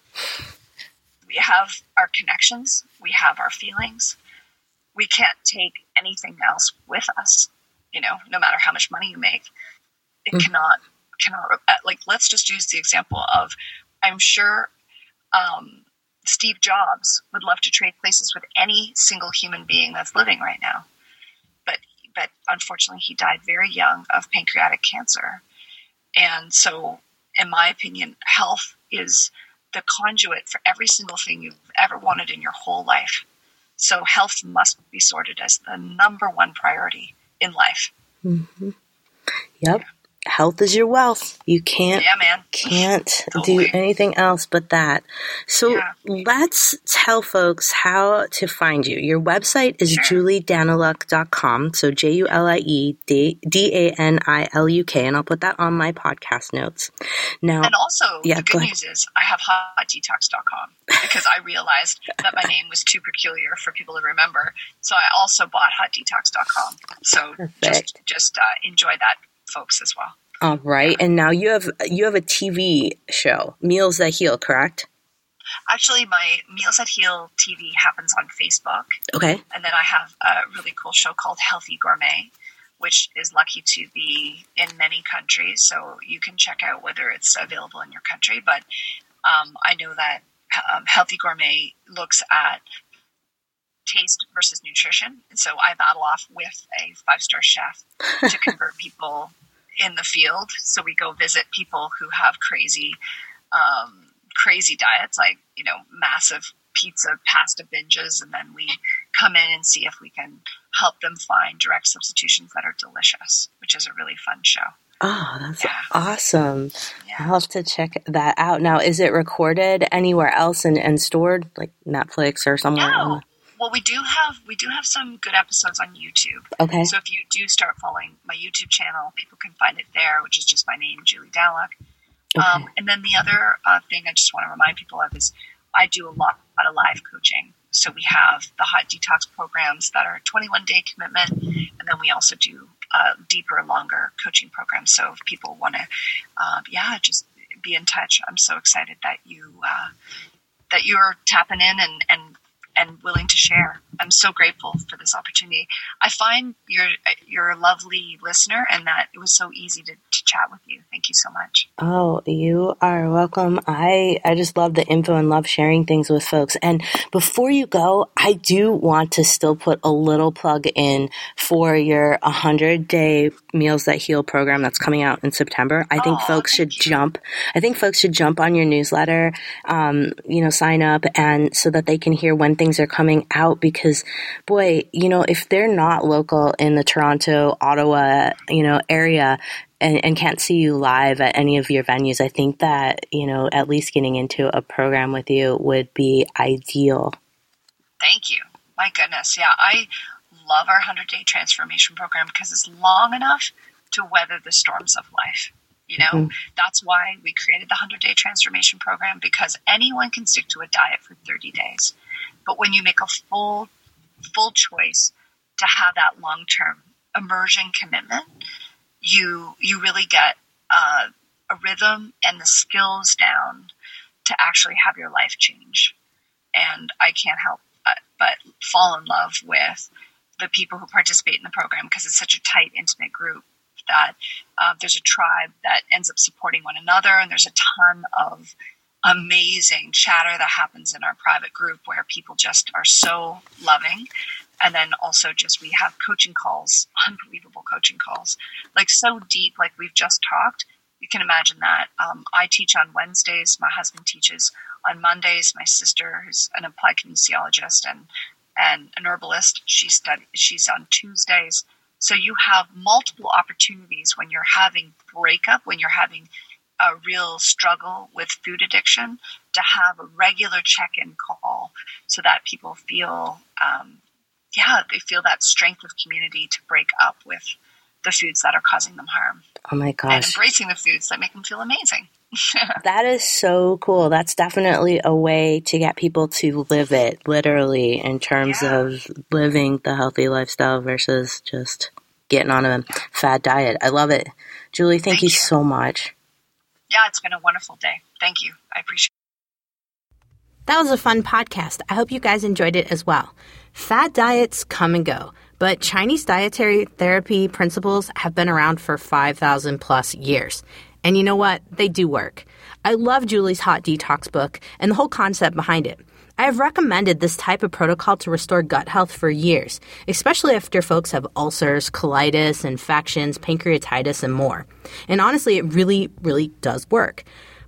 We have our connections. We have our feelings. We can't take anything else with us. You know, no matter how much money you make, it mm. cannot, cannot, like, let's just use the example of, I'm sure um, Steve Jobs would love to trade places with any single human being that's living right now. But, but unfortunately, he died very young of pancreatic cancer. And so, in my opinion, health is the conduit for every single thing you've ever wanted in your whole life. So health must be sorted as the number one priority in life.
Mm-hmm. Yep. Yeah. Health is your wealth. You can't,
yeah, man.
can't
Totally.
do anything else but that. So
yeah.
let's tell folks how to find you. Your website is
sure.
julie daniluk dot com. So J U L I E D A N I L U K. And I'll put that on my podcast notes. Now,
and also,
yeah,
the good news is I have hot detox dot com because I realized that my name was too peculiar for people to remember. So I also bought hot detox dot com. So
Perfect.
just, just uh, enjoy that, folks, as well.
All right. And now you have you have a T V show, Meals That Heal, correct?
Actually, my Meals That Heal T V happens on Facebook.
Okay.
And then I have a really cool show called Healthy Gourmet, which is lucky to be in many countries. So you can check out whether it's available in your country. But um, I know that um, Healthy Gourmet looks at taste versus nutrition. And so I battle off with a five-star chef to convert people in the field. So we go visit people who have crazy, um, crazy diets, like, you know, massive pizza, pasta binges. And then we come in and see if we can help them find direct substitutions that are delicious, which is a really fun show.
Oh, that's
yeah.
awesome.
Yeah.
I'll have to check that out. Now, is it recorded anywhere else and, and stored, like Netflix or somewhere?
No.
On the-
Well, we do have we do have some good episodes on YouTube.
Okay.
So if you do start following my YouTube channel, people can find it there, which is just my name, Julie Daniluk.
Okay.
Um, and then the other uh, thing I just want to remind people of is I do a lot, lot of live coaching. So we have the Hot Detox programs that are a twenty-one day commitment, and then we also do uh, deeper, longer coaching programs. So if people want to, uh, yeah, just be in touch. I'm so excited that you uh, that you're tapping in and and. and willing to share. I'm so grateful for this opportunity. I find you're you're a lovely listener, and that it was so easy to, to chat with you. Thank you so much.
Oh, you are welcome. I, I just love the info and love sharing things with folks. And before you go, I do want to still put a little plug in for your one hundred day Meals That Heal program that's coming out in September. I think
oh,
folks should
you.
jump. I think folks should jump on your newsletter, um, you know, sign up, and so that they can hear when things are coming out, because boy, you know, if they're not local in the Toronto, Ottawa, you know, area and, and can't see you live at any of your venues, I think that, you know, at least getting into a program with you would be ideal.
Thank you. My goodness. Yeah. I love our one hundred day transformation program because it's long enough to weather the storms of life. You know, mm-hmm. That's why we created the one hundred day transformation program, because anyone can stick to a diet for thirty days. But when you make a full, full choice to have that long-term immersion commitment, you you really get uh, a rhythm and the skills down to actually have your life change. And I can't help but, but fall in love with the people who participate in the program, because it's such a tight, intimate group that uh, there's a tribe that ends up supporting one another, and there's a ton of amazing chatter that happens in our private group where people just are so loving. And then also just we have coaching calls, unbelievable coaching calls, like so deep, like we've just talked. You can imagine that. Um, I teach on Wednesdays. My husband teaches on Mondays, my sister, who's an applied kinesiologist and, and an herbalist, she study, she's on Tuesdays. So you have multiple opportunities when you're having breakup, when you're having a real struggle with food addiction, to have a regular check-in call so that people feel, um, yeah, they feel that strength of community to break up with the foods that are causing them harm.
Oh my gosh.
And embracing the foods that make them feel amazing.
That is so cool. That's definitely a way to get people to live it, literally, in terms yeah. of living the healthy lifestyle versus just getting on a fad diet. I love it. Julie, thank, thank you, you so much.
Yeah, it's been a wonderful day. Thank you. I appreciate it.
That was a fun podcast. I hope you guys enjoyed it as well. Fad diets come and go, but Chinese dietary therapy principles have been around for five thousand plus years. And you know what? They do work. I love Julie's Hot Detox book and the whole concept behind it. I have recommended this type of protocol to restore gut health for years, especially after folks have ulcers, colitis, infections, pancreatitis, and more. And honestly, it really, really does work.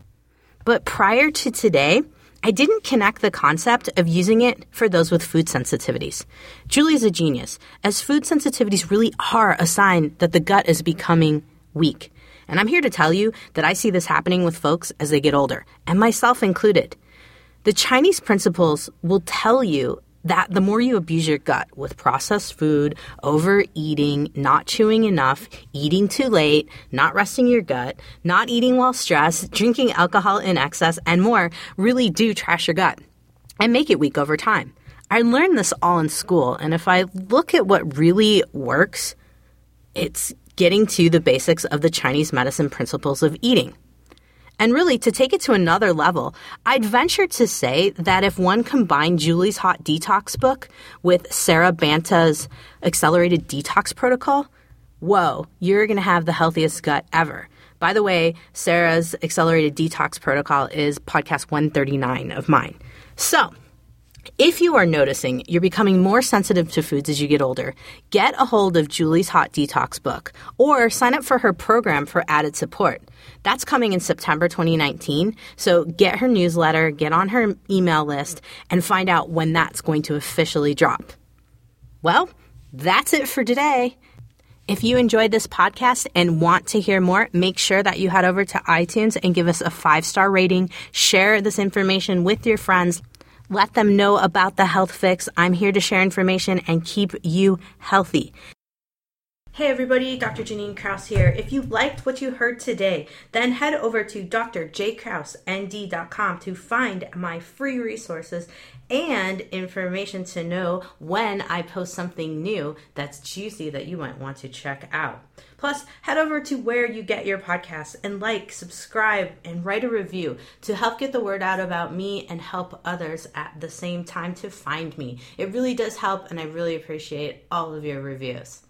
But prior to today, I didn't connect the concept of using it for those with food sensitivities. Julie is a genius, as food sensitivities really are a sign that the gut is becoming weak. And I'm here to tell you that I see this happening with folks as they get older, and myself included. The Chinese principles will tell you that the more you abuse your gut with processed food, overeating, not chewing enough, eating too late, not resting your gut, not eating while stressed, drinking alcohol in excess, and more really do trash your gut and make it weak over time. I learned this all in school, and if I look at what really works, it's getting to the basics of the Chinese medicine principles of eating. And really, to take it to another level, I'd venture to say that if one combined Julie's Hot Detox book with Sarah Banta's Accelerated Detox Protocol, whoa, you're going to have the healthiest gut ever. By the way, Sarah's Accelerated Detox Protocol is podcast one thirty-nine of mine. So, if you are noticing you're becoming more sensitive to foods as you get older, get a hold of Julie's Hot Detox book or sign up for her program for added support. That's coming in September twenty nineteen, so get her newsletter, get on her email list, and find out when that's going to officially drop. Well, that's it for today. If you enjoyed this podcast and want to hear more, make sure that you head over to iTunes and give us a five-star rating. Share this information with your friends. Let them know about the Health Fix. I'm here to share information and keep you healthy. Hey everybody, Doctor Janine Krause here. If you liked what you heard today, then head over to d r j krause n d dot com to find my free resources and information to know when I post something new that's juicy that you might want to check out. Plus, head over to where you get your podcasts and like, subscribe, and write a review to help get the word out about me and help others at the same time to find me. It really does help, and I really appreciate all of your reviews.